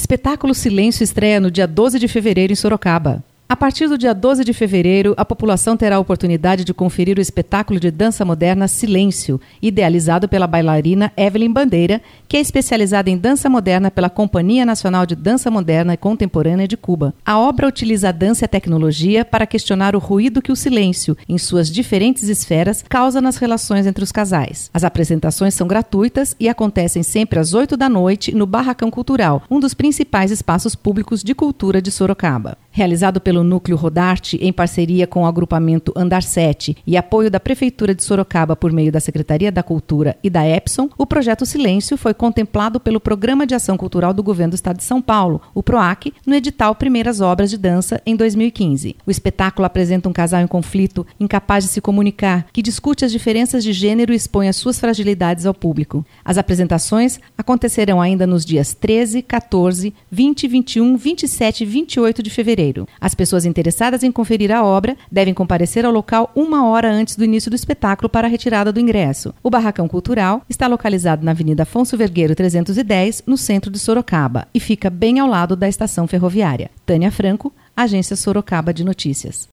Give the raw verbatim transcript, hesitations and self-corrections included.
Espetáculo Silêncio estreia no dia doze de fevereiro em Sorocaba. A partir do dia doze de fevereiro, a população terá a oportunidade de conferir o espetáculo de dança moderna Silêncio, idealizado pela bailarina Evelyn Bandeira, que é especializada em dança moderna pela Companhia Nacional de Dança Moderna e Contemporânea de Cuba. A obra utiliza a dança e a tecnologia para questionar o ruído que o silêncio, em suas diferentes esferas, causa nas relações entre os casais. As apresentações são gratuitas e acontecem sempre às oito da noite no Barracão Cultural, um dos principais espaços públicos de cultura de Sorocaba. Realizado pelo Núcleo Rodarte, em parceria com o agrupamento Andar sete e apoio da Prefeitura de Sorocaba por meio da Secretaria da Cultura e da Epson, o projeto Silêncio foi contemplado pelo Programa de Ação Cultural do Governo do Estado de São Paulo, o PROAC, no edital Primeiras Obras de Dança, em dois mil e quinze. O espetáculo apresenta um casal em conflito, incapaz de se comunicar, que discute as diferenças de gênero e expõe as suas fragilidades ao público. As apresentações acontecerão ainda nos dias treze, quatorze, vinte, vinte e um, vinte e sete e vinte e oito de fevereiro. As pessoas interessadas em conferir a obra devem comparecer ao local uma hora antes do início do espetáculo para a retirada do ingresso. O Barracão Cultural está localizado na Avenida Afonso Vergueiro trezentos e dez, no centro de Sorocaba, e fica bem ao lado da estação ferroviária. Tânia Franco, Agência Sorocaba de Notícias.